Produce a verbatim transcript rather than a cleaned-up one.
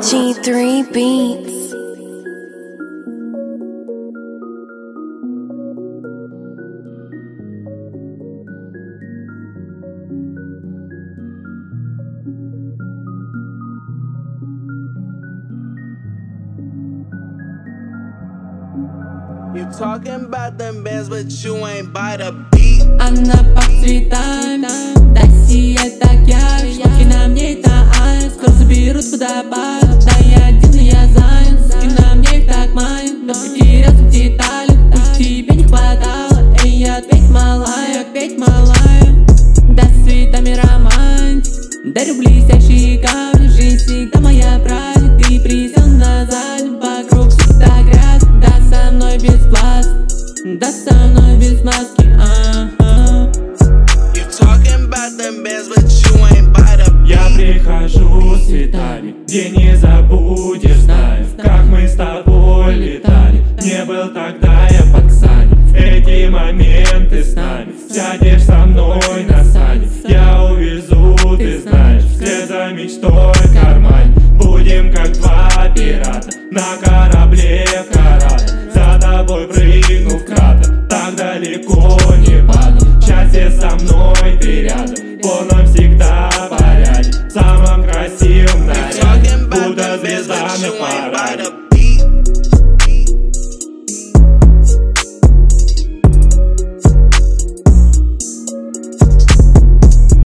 G three Beats. You talking about them bands, but you ain't by the beat. Она пахнет цветами, да сияет так ярко. Шмотки на мне это айс, скоро заберут куда пас. Да я один, но я занят, суки на мне их так манит. Но потерялся в деталях, пусть тебе не хватало. Эй, ответь, малая, ответь, малая. Да с цветами романтик, дарю блестящие камни. Жизнь всегда моя праздник, ты присел на заднем, вокруг фотографий. Да со мной без пласта, да со мной без маски. Я прихожу с цветами, где не забудешь, знаю, как мы с тобой летали. Не был тогда я под Ксани, эти моменты с нами. Сядешь со мной на сани, я увезу, ты знаешь, вслед за мечтой в кармане. Будем как два пирата на корабле в Карат. За тобой прыгну в кратер, так далеко не падал. Счастье со мной, ты рядом, он навсегда.